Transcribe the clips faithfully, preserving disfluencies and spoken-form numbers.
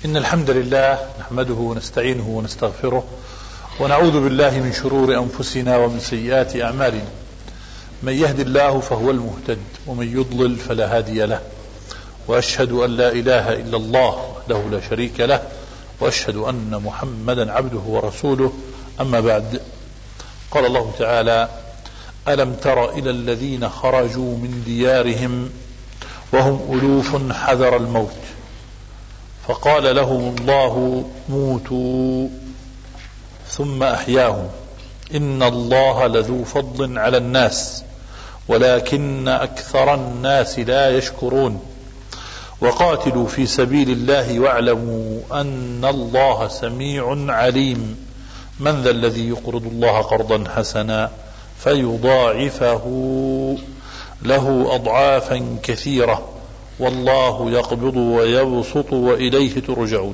إن الحمد لله نحمده ونستعينه ونستغفره ونعوذ بالله من شرور أنفسنا ومن سيئات أعمالنا. من يهد الله فهو المهتد ومن يضلل فلا هادي له، وأشهد أن لا إله إلا الله وحده لا شريك له، وأشهد أن محمدا عبده ورسوله. أما بعد، قال الله تعالى: ألم تر إلى الذين خرجوا من ديارهم وهم ألوف حذر الموت فقال لهم الله موتوا ثم أحياهم إن الله لذو فضل على الناس ولكن أكثر الناس لا يشكرون وقاتلوا في سبيل الله واعلموا أن الله سميع عليم من ذا الذي يقرض الله قرضا حسنا فيضاعفه له أضعافا كثيرة والله يقبض ويبسط وإليه ترجعون.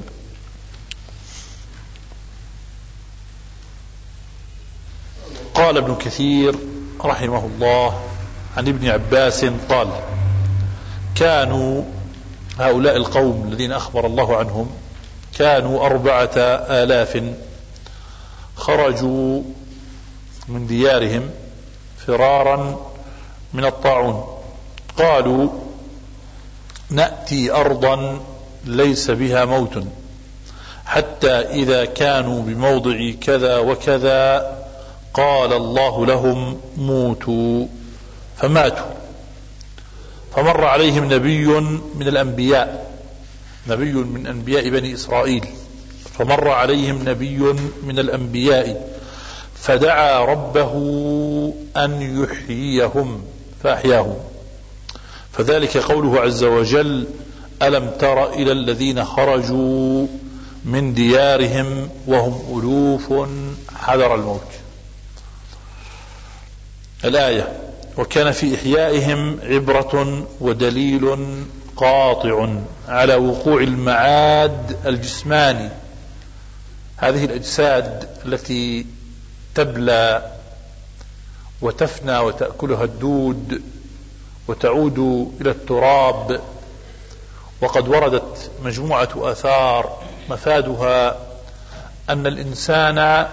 قال ابن كثير رحمه الله عن ابن عباس قال: كانوا هؤلاء القوم الذين أخبر الله عنهم كانوا أربعة آلاف خرجوا من ديارهم فرارا من الطاعون. قالوا: نأتي أرضا ليس بها موت حتى إذا كانوا بموضع كذا وكذا قال الله لهم موتوا فماتوا. فمر عليهم نبي من الأنبياء نبي من أنبياء بني إسرائيل فمر عليهم نبي من الأنبياء فدعا ربه أن يحييهم فأحياهم. فذلك قوله عز وجل: ألم تر إلى الذين خرجوا من ديارهم وهم ألوف حذر الموت. الآية: وكان في إحيائهم عبرة ودليل قاطع على وقوع المعاد الجسماني، هذه الأجساد التي تبلى وتفنى وتأكلها الدود وتعود إلى التراب. وقد وردت مجموعة آثار مفادها أن الإنسان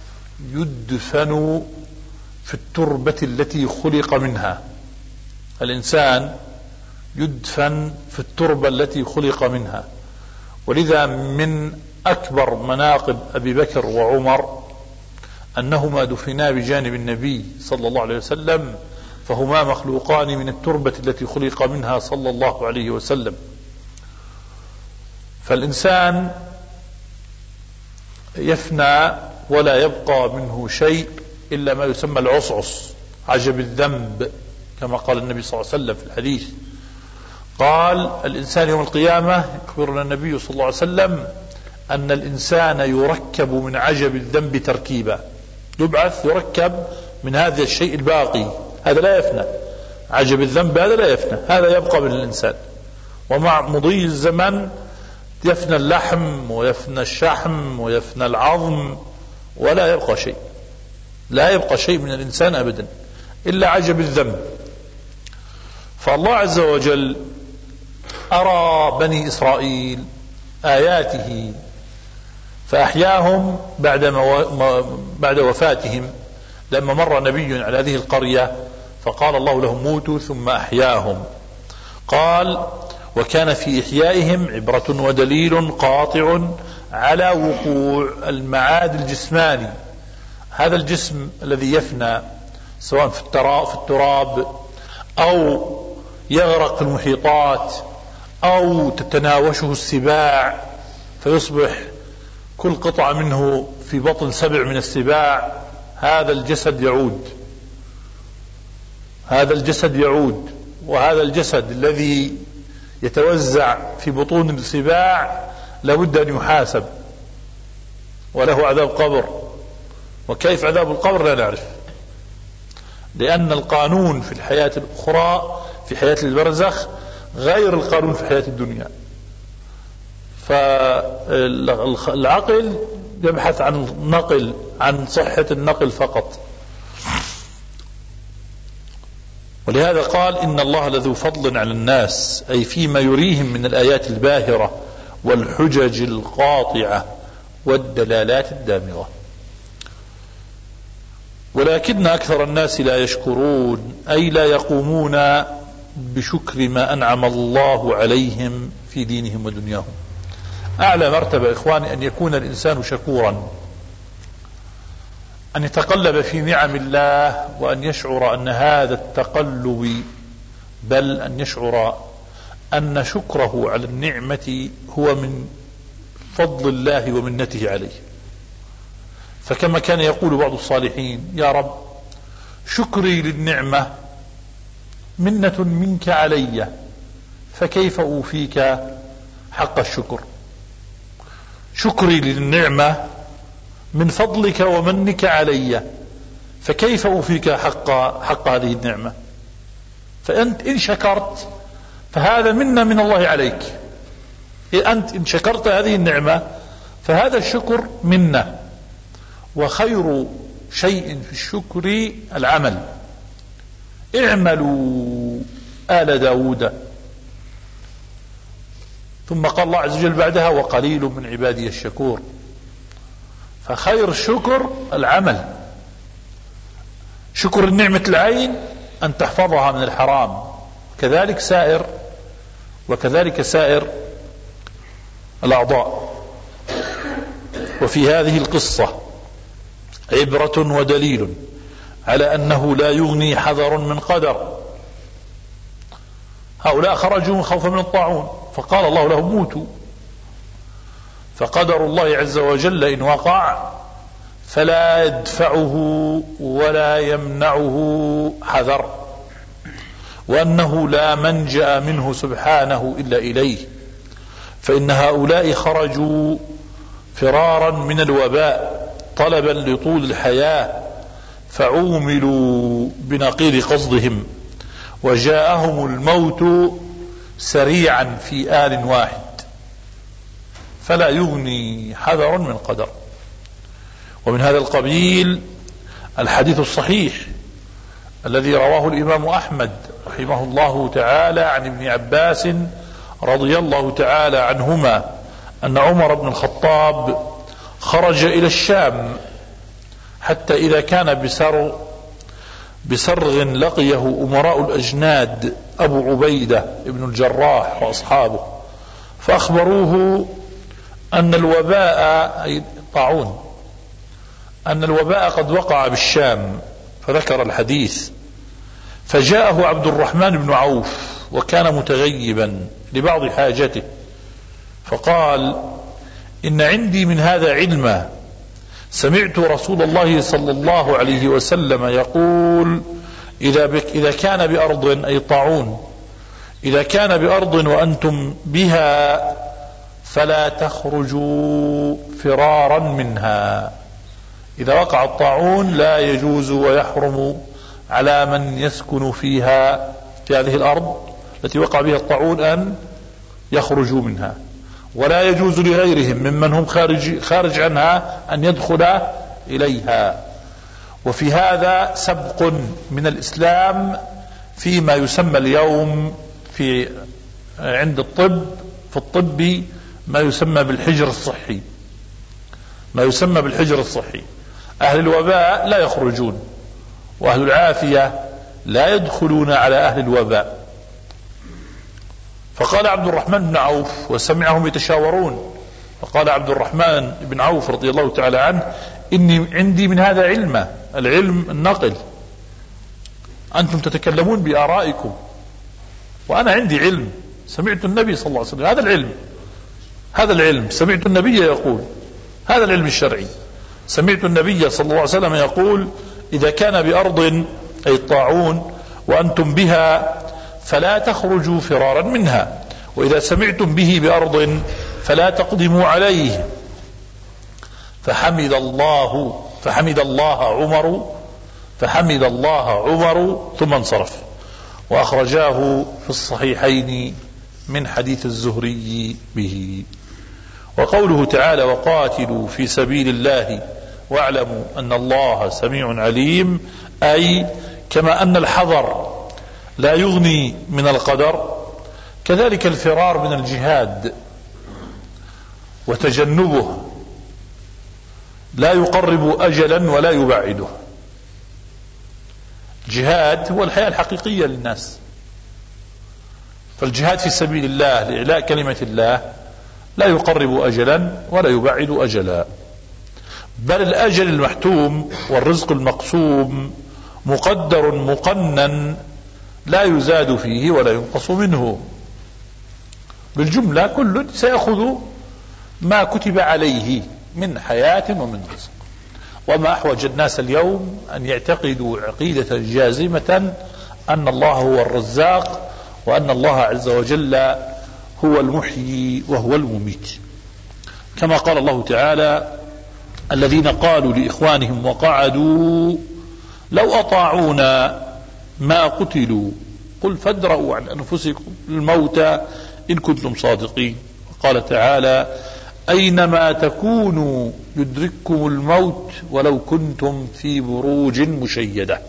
يدفن في التربة التي خلق منها. الإنسان يدفن في التربة التي خلق منها. ولذا من أكبر مناقب أبي بكر وعمر أنهما دفنا بجانب النبي صلى الله عليه وسلم، فهما مخلوقان من التربة التي خلق منها صلى الله عليه وسلم. فالإنسان يفنى ولا يبقى منه شيء إلا ما يسمى العصعص، عجب الذنب، كما قال النبي صلى الله عليه وسلم في الحديث. قال: الإنسان يوم القيامة يخبرنا النبي صلى الله عليه وسلم أن الإنسان يركب من عجب الذنب تركيبا، يبعث يركب من هذا الشيء الباقي، هذا لا يفنى، عجب الذنب هذا لا يفنى، هذا يبقى من الإنسان. ومع مضي الزمن يفنى اللحم ويفنى الشحم ويفنى العظم ولا يبقى شيء، لا يبقى شيء من الإنسان أبدا إلا عجب الذنب. فالله عز وجل أرى بني إسرائيل آياته فأحياهم بعد, بعد وفاتهم، لما مر نبي على هذه القرية فقال الله لهم موتوا ثم أحياهم. قال: وكان في إحيائهم عبرة ودليل قاطع على وقوع المعاد الجسماني، هذا الجسم الذي يفنى سواء في التراب أو يغرق في المحيطات أو تتناوشه السباع فيصبح كل قطعة منه في بطن سبع من السباع، هذا الجسد يعود هذا الجسد يعود وهذا الجسد الذي يتوزع في بطون السباع لابد أن يحاسب وله عذاب قبر. وكيف عذاب القبر لا نعرف، لأن القانون في الحياة الأخرى في حياة البرزخ غير القانون في حياة الدنيا. فالعقل يبحث عن النقل، عن صحة النقل فقط. ولهذا قال: إن الله لذو فضل على الناس، أي فيما يريهم من الآيات الباهرة والحجج القاطعة والدلالات الدامغة. ولكن أكثر الناس لا يشكرون، أي لا يقومون بشكر ما أنعم الله عليهم في دينهم ودنياهم. أعلى مرتبة إخواني أن يكون الإنسان شكورا، أن يتقلب في نعم الله، وأن يشعر أن هذا التقلب، بل أن يشعر أن شكره على النعمة هو من فضل الله ومنته عليه. فكما كان يقول بعض الصالحين: يا رب شكري للنعمة منة منك علي، فكيف أوفيك حق الشكر؟ شكري للنعمة من فضلك ومنك علي، فكيف أوفيك حق, حق هذه النعمة؟ فأنت إن شكرت فهذا منة من الله عليك، أنت إن شكرت هذه النعمة فهذا الشكر منة. وخير شيء في الشكر العمل. اعملوا آل داود، ثم قال الله عز وجل بعدها: وقليل من عبادي الشكور. فخير الشكر العمل. شكر النعمة العين أن تحفظها من الحرام، كذلك سائر وكذلك سائر الأعضاء. وفي هذه القصة عبرة ودليل على أنه لا يغني حذر من قدر. هؤلاء خرجوا خوفا من الطاعون، فقال الله لهم: موتوا. فقدر الله عز وجل إن وقع فلا يدفعه ولا يمنعه حذر، وأنه لا منجأ منه سبحانه إلا إليه. فإن هؤلاء خرجوا فرارا من الوباء، طلبا لطول الحياة، فعوملوا بنقيض قصدهم، وجاءهم الموت سريعا في آن واحد. فلا يغني حذر من قدر. ومن هذا القبيل الحديث الصحيح الذي رواه الإمام أحمد رحمه الله تعالى عن ابن عباس رضي الله تعالى عنهما أن عمر بن الخطاب خرج إلى الشام، حتى إذا كان بسر بسرغ لقيه أمراء الأجناد أبو عبيدة ابن الجراح وأصحابه، فأخبروه أن الوباء، أي الطاعون، أن الوباء قد وقع بالشام، فذكر الحديث. فجاءه عبد الرحمن بن عوف وكان متغيبا لبعض حاجته، فقال: إن عندي من هذا علما، سمعت رسول الله صلى الله عليه وسلم يقول: إذا, بك إذا كان بأرض، أي طاعون، إذا كان بأرض وأنتم بها فلا تخرجوا فرارا منها. إذا وقع الطاعون لا يجوز ويحرم على من يسكن فيها في هذه الأرض التي وقع بها الطاعون أن يخرجوا منها، ولا يجوز لغيرهم ممن هم خارج, خارج عنها أن يدخل إليها. وفي هذا سبق من الإسلام فيما يسمى اليوم في عند الطب في الطب ما يسمى بالحجر الصحي، ما يسمى بالحجر الصحي. أهل الوباء لا يخرجون، وأهل العافية لا يدخلون على أهل الوباء. فقال عبد الرحمن بن عوف وسمعهم يتشاورون، فقال عبد الرحمن بن عوف رضي الله تعالى عنه: إني عندي من هذا علم، العلم النقل، أنتم تتكلمون بآرائكم وأنا عندي علم، سمعت النبي صلى الله عليه وسلم، هذا العلم هذا العلم سمعت النبي يقول، هذا العلم الشرعي، سمعت النبي صلى الله عليه وسلم يقول: إذا كان بأرض، أي الطاعون، وأنتم بها فلا تخرجوا فرارا منها، وإذا سمعتم به بأرض فلا تقدموا عليه. فحمد الله فحمد الله عمر فحمد الله عمر ثم انصرف. وأخرجاه في الصحيحين من حديث الزهري به. وقوله تعالى: وقاتلوا في سبيل الله واعلموا أن الله سميع عليم، أي كما أن الحذر لا يغني من القدر، كذلك الفرار من الجهاد وتجنبه لا يقرب أجلا ولا يبعده. جهاد هو الحياة الحقيقية للناس، فالجهاد في سبيل الله لإعلاء كلمة الله لا يقرب أجلا ولا يبعد أجلا، بل الأجل المحتوم والرزق المقسوم مقدر مقنن لا يزاد فيه ولا ينقص منه. بالجملة كل سيأخذ ما كتب عليه من حياة ومن رزق. وما أحوج الناس اليوم أن يعتقدوا عقيدة جازمة أن الله هو الرزاق، وأن الله عز وجل هو المحيي وهو المميت، كما قال الله تعالى: الذين قالوا لإخوانهم وقعدوا لو أطاعونا ما قتلوا قل فادرؤوا عن أنفسكم الموت إن كنتم صادقين. وقال تعالى: أينما تكونوا يدرككم الموت ولو كنتم في بروج مشيدة.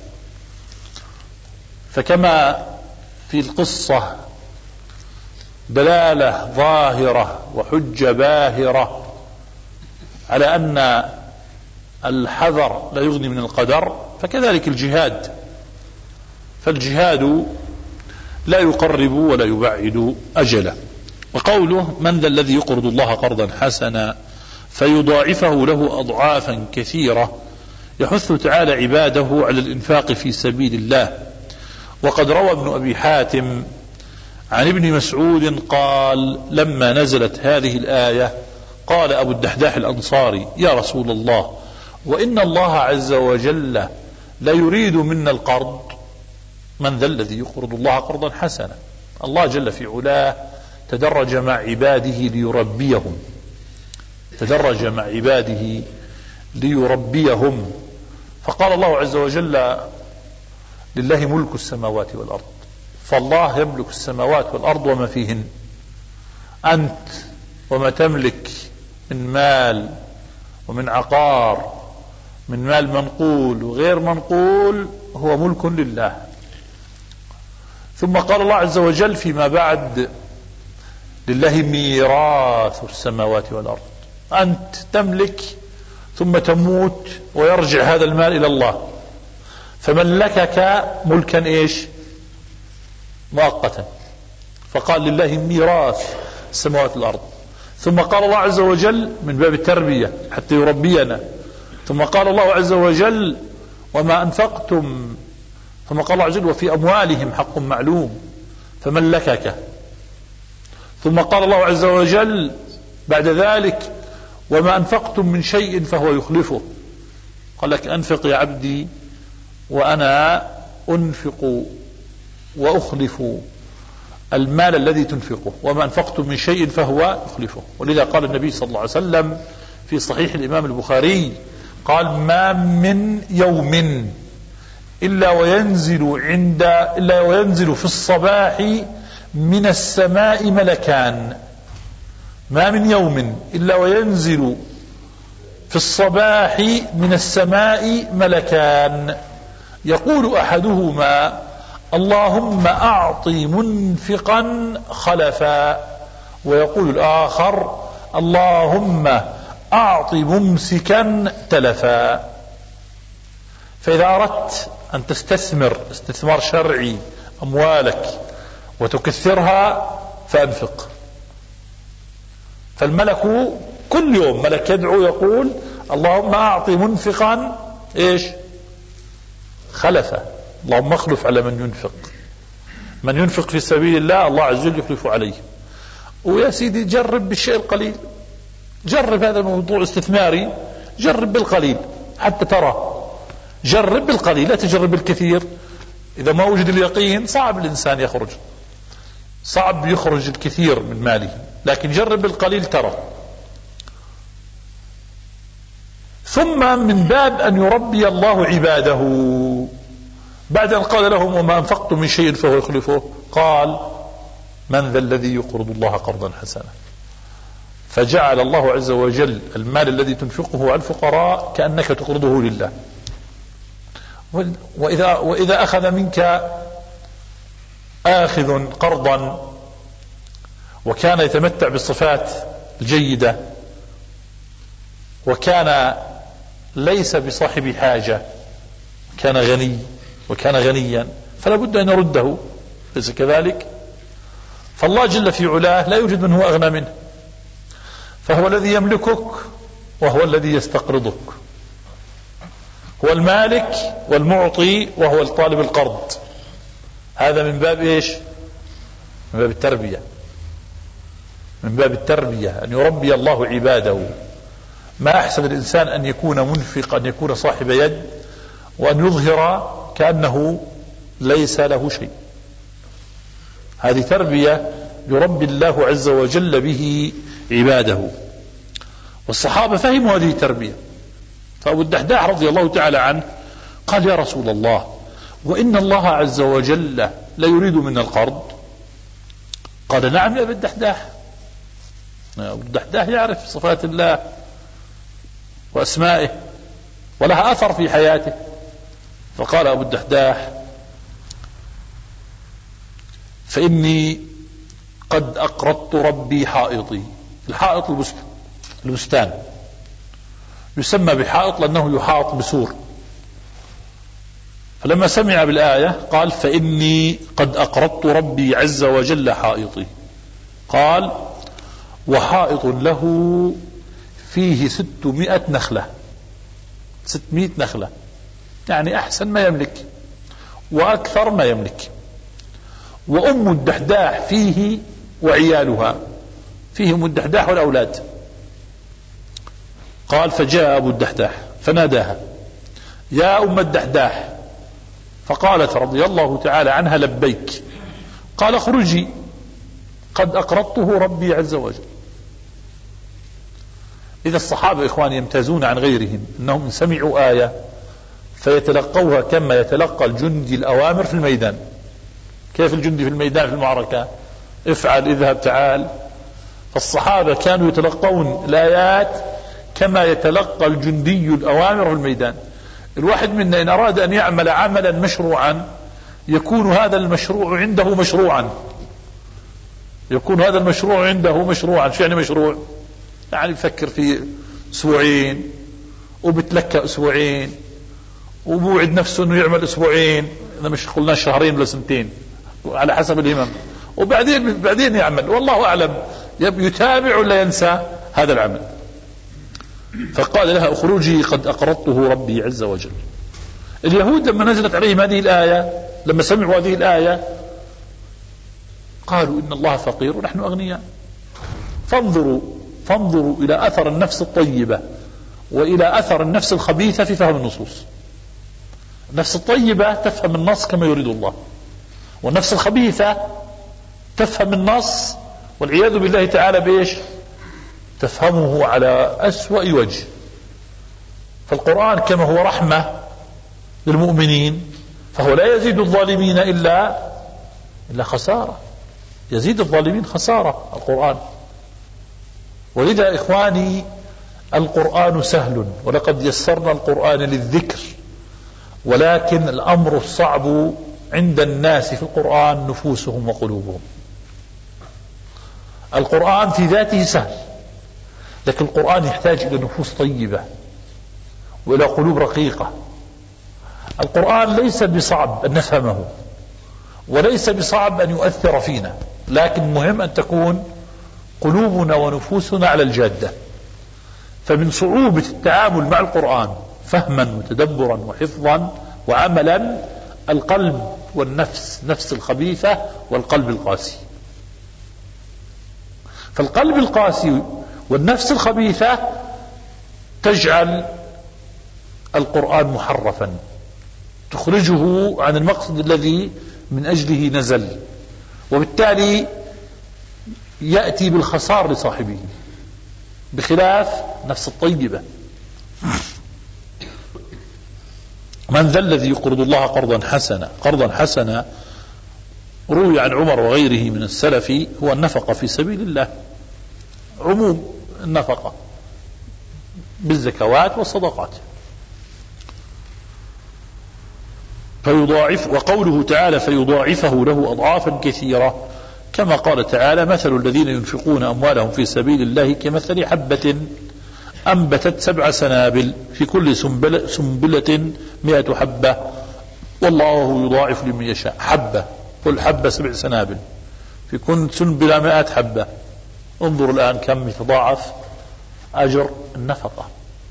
فكما في القصة دلالة ظاهرة وحجة باهرة على أن الحذر لا يغني من القدر، فكذلك الجهاد، فالجهاد لا يقرب ولا يبعد أجلا. وقوله: من ذا الذي يقرض الله قرضا حسنا فيضاعفه له أضعافا كثيرة، يحث تعالى عباده على الإنفاق في سبيل الله. وقد روى ابن أبي حاتم عن ابن مسعود قال: لما نزلت هذه الآية قال أبو الدحداح الأنصاري: يا رسول الله، وإن الله عز وجل لا يريد منا القرض، من ذا الذي يقرض الله قرضا حسنا. الله جل في علاه تدرج مع عباده ليربيهم، تدرج مع عباده ليربيهم، فقال الله عز وجل: لله ملك السماوات والأرض. فالله يملك السماوات والأرض وما فيهن. أنت وما تملك من مال ومن عقار، من مال منقول وغير منقول، هو ملك لله. ثم قال الله عز وجل فيما بعد: لله ميراث السماوات والأرض. أنت تملك ثم تموت ويرجع هذا المال إلى الله، فملكك ملكا إيش؟ مؤقتا. فقال: لله ميراث السماوات والأرض. ثم قال الله عز وجل من باب التربية حتى يربينا، ثم قال الله عز وجل: وما أنفقتم، ثم قال الله عز وجل: وفي أموالهم حق معلوم، فملكك. ثم قال الله عز وجل بعد ذلك: وما أنفقتم من شيء فهو يخلفه. قال لك: أنفق يا عبدي وأنا أنفق وأخلف المال الذي تنفقه، وما أنفقتم من شيء فهو يخلفه. ولذا قال النبي صلى الله عليه وسلم في صحيح الإمام البخاري قال: ما من يوم إلا وينزل عند إلا وينزل في الصباح من السماء ملكان. ما من يوم إلا وينزل في الصباح من السماء ملكان، يقول أحدهما: اللهم أعطي منفقا خلفا، ويقول الآخر: اللهم أعطي ممسكا تلفا. فإذا أردت أن تستثمر استثمار شرعي أموالك وتكثرها فأنفق. فالملك كل يوم ملك يدعو يقول: اللهم أعطي منفقا إيش؟ خلفا. اللهم اخلف على من ينفق، من ينفق في سبيل الله الله عز وجل يخلف عليه. ويا سيدي جرب بالشيء القليل، جرب هذا الموضوع استثماري، جرب بالقليل حتى ترى، جرب بالقليل لا تجرب بالكثير. إذا ما وجد اليقين صعب الإنسان يخرج، صعب يخرج الكثير من ماله، لكن جرب بالقليل ترى. ثم من باب أن يربي الله عباده، بعد أن قال لهم: وما أنفقتم من شيء فهو يخلفه، قال: من ذا الذي يقرض الله قرضا حسنا. فجعل الله عز وجل المال الذي تنفقه على الفقراء كأنك تقرضه لله. وإذا, وإذا أخذ منك آخذ قرضا وكان يتمتع بالصفات الجيدة وكان ليس بصاحب حاجة، كان غني وكان غنيا، فلا بد أن يرده، ليس كذلك؟ فالله جل في علاه لا يوجد من هو أغنى منه، فهو الذي يملكك وهو الذي يستقرضك، هو المالك والمعطي وهو الطالب القرض. هذا من باب إيش؟ من باب التربية، من باب التربية، أن يربي الله عباده. ما أحسن الإنسان أن يكون منفقا، أن يكون صاحب يد، وأن يظهر كأنه ليس له شيء. هذه تربية يربي الله عز وجل به عباده، والصحابة فهموا هذه التربية. فأبو الدحداح رضي الله تعالى عنه قال: يا رسول الله، وإن الله عز وجل لا يريد منا القرض. قال: نعم يا أبو الدحداح. أبو الدحداح يعرف صفات الله وأسمائه ولها أثر في حياته. فقال أبو الدحداح: فإني قد أقرضت ربي حائطي. الحائط البستان، يسمى بحائط لأنه يحاط بسور. فلما سمع بالآية قال: فإني قد أقرضت ربي عز وجل حائطي. قال: وحائط له فيه ستمائة نخلة، ستمائة نخلة، يعني أحسن ما يملك وأكثر ما يملك. وأم الدحداح فيه وعيالها، فيهم الدحداح والأولاد. قال: فجاء أبو الدحداح فناداها: يا أم الدحداح. فقالت رضي الله تعالى عنها: لبيك. قال: اخرجي، قد أقرضته ربي عز وجل. إذا الصحابة إخواني يمتازون عن غيرهم أنهم سمعوا آية فيتلقوها كما يتلقى الجندي الأوامر في الميدان. كيف الجندي في الميدان في المعركة؟ افعل، اذهب، تعال. فالصحابة كانوا يتلقون الآيات كما يتلقى الجندي الأوامر في الميدان. الواحد منا إن أراد أن يعمل عملا مشروعا يكون هذا المشروع عنده مشروعا، يكون هذا المشروع عنده مشروعا. شو يعني مشروع؟ يعني بفكر في أسبوعين، وبتلكى أسبوعين، وبوعد نفسه أنه يعمل أسبوعين، إذا مش قلنا شهرين ولا سنتين على حسب الهمم، وبعدين بعدين يعمل، والله أعلم يتابع ولا ينسى هذا العمل. فقال لها: اخرجي، قد أقرضته ربي عز وجل. اليهود لما نزلت عليهم هذه الآية، لما سمعوا هذه الآية قالوا: إن الله فقير ونحن أغنياء. فانظروا فانظروا إلى أثر النفس الطيبة وإلى أثر النفس الخبيثة في فهم النصوص. النفس الطيبة تفهم النص كما يريد الله، والنفس الخبيثة تفهم النص والعياذ بالله تعالى بإيش؟ تفهمه على أسوأ وجه. فالقرآن كما هو رحمة للمؤمنين فهو لا يزيد الظالمين إلا إلا خسارة، يزيد الظالمين خسارة القرآن. ولذا إخواني القرآن سهل، ولقد يسرنا القرآن للذكر، ولكن الأمر الصعب عند الناس في القرآن نفوسهم وقلوبهم. القرآن في ذاته سهل، لكن القرآن يحتاج إلى نفوس طيبة وإلى قلوب رقيقة. القرآن ليس بصعب أن نفهمه، وليس بصعب أن يؤثر فينا، لكن مهم أن تكون قلوبنا ونفوسنا على الجادة. فمن صعوبة التعامل مع القرآن فهما وتدبرا وحفظا وعملا القلب والنفس، نفس الخبيثة والقلب القاسي. فالقلب القاسي والنفس الخبيثة تجعل القرآن محرفا، تخرجه عن المقصد الذي من أجله نزل، وبالتالي يأتي بالخسار لصاحبه، بخلاف نفس الطيبة. من ذا الذي يقرض الله قرضا حسنا؟ قرضا حسنا روي عن عمر وغيره من السلف هو النفقة في سبيل الله، عموم النفقة بالزكوات والصدقات. فيضاعف، وقوله تعالى فيضاعفه له أضعافا كثيرة، كما قال تعالى: مثل الذين ينفقون أموالهم في سبيل الله كمثل حبة أنبتت سبع سنابل في كل سنبلة, سنبلة مئة حبة والله يضاعف لمن يشاء. حبة، كل حبة سبع سنابل، في كل سنبلة مئة حبة. انظر الآن كم يتضاعف أجر النفقة.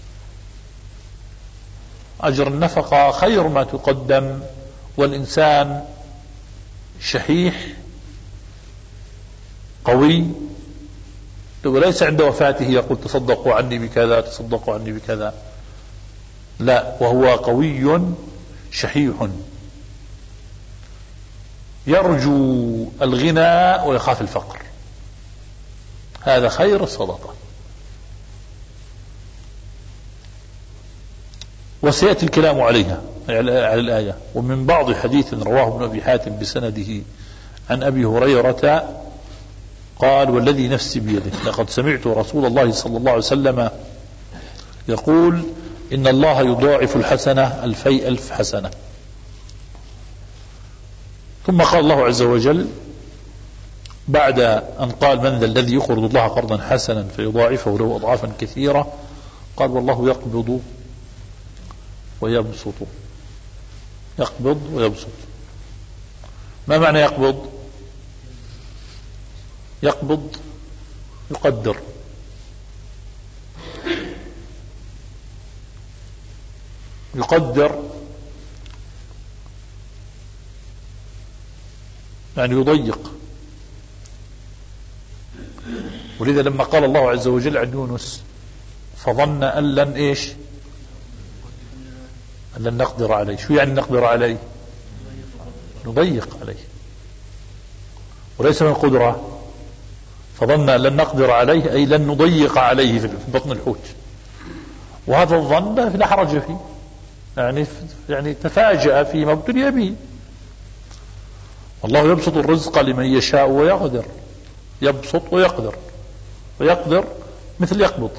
أجر النفقة خير ما تقدم، والإنسان شحيح قوي وليس عند وفاته يقول تصدقوا عني بكذا تصدقوا عني بكذا، لا، وهو قوي شحيح يرجو الغنى ويخاف الفقر. هذا خير الصدقة. وسيأتي الكلام عليها على الآية. ومن بعض حديث رواه ابن أبي حاتم بسنده عن أبي هريرة قال والذي نفسي بيده لقد سمعت رسول الله صلى الله عليه وسلم يقول إن الله يضاعف الحسنة ألفي ألف حسنة. ثم قال الله عز وجل بعد أن قال من ذا الذي يقرض الله قرضا حسنا فيضاعفه له أضعافا كثيرة، قال والله يقبض ويبسط. يقبض ويبسط. ما معنى يقبض؟ يقبض يقدر، يقدر يعني يضيق. ولذا لما قال الله عز وجل عن يونس فظن أن لن إيش أن لن نقدر عليه. شو يعني نقدر عليه؟ نضيق عليه، وليس من القدرة. فظن أن لن نقدر عليه أي لن نضيق عليه في بطن الحوت. وهذا الظن لا حرج فيه، يعني يعني تفاجأ فيما ابتلي به. والله يبسط الرزق لمن يشاء ويقدر. يبسط ويقدر، ويقدر مثل يقبض.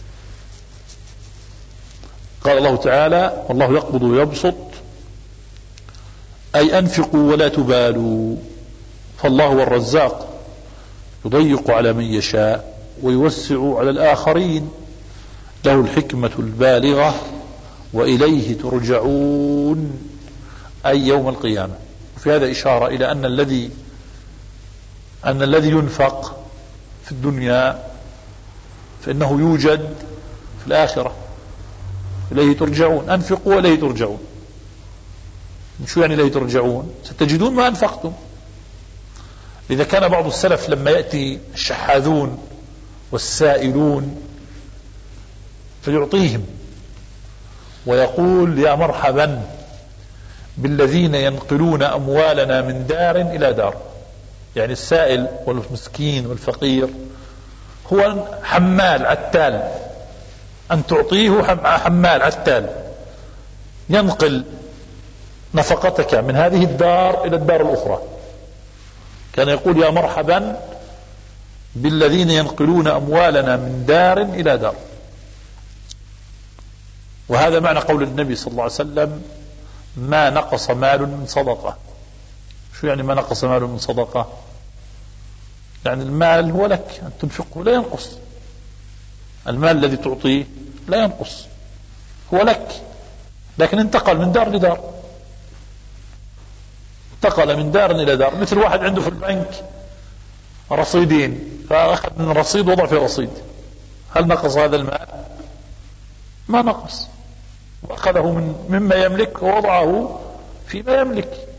قال الله تعالى والله يقبض ويبسط أي أنفقوا ولا تبالوا. فالله هو الرزاق يضيق على من يشاء ويوسع على الآخرين، له الحكمة البالغة وإليه ترجعون أي يوم القيامة. وفي هذا إشارة إلى أن الذي أن الذي ينفق في الدنيا فإنه يوجد في الآخرة. إليه ترجعون، أنفقوا وإليه ترجعون. شو يعني إليه ترجعون؟ ستجدون ما أنفقتم. إذا كان بعض السلف لما يأتي الشحاذون والسائلون فيعطيهم ويقول يا مرحبا بالذين ينقلون أموالنا من دار إلى دار. يعني السائل والمسكين والفقير هو حمال عتال، أن تعطيه حمال عتال ينقل نفقتك من هذه الدار إلى الدار الأخرى. كان يقول يا مرحبا بالذين ينقلون أموالنا من دار إلى دار. وهذا معنى قول النبي صلى الله عليه وسلم ما نقص مال من صدقة. شو يعني ما نقص مال من صدقة؟ يعني المال هو لك أن تنفقه لا ينقص. المال الذي تعطيه لا ينقص، هو لك، لكن انتقل من دار لدار. انتقل من دار إلى دار. مثل واحد عنده في البنك رصيدين فأخذ من رصيد وضع في رصيد، هل نقص هذا المال؟ ما نقص. وأخذه من مما يملك ووضعه فيما يملك.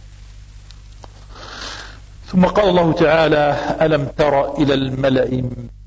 ثم قال الله تعالى ألم تر إلى الملأ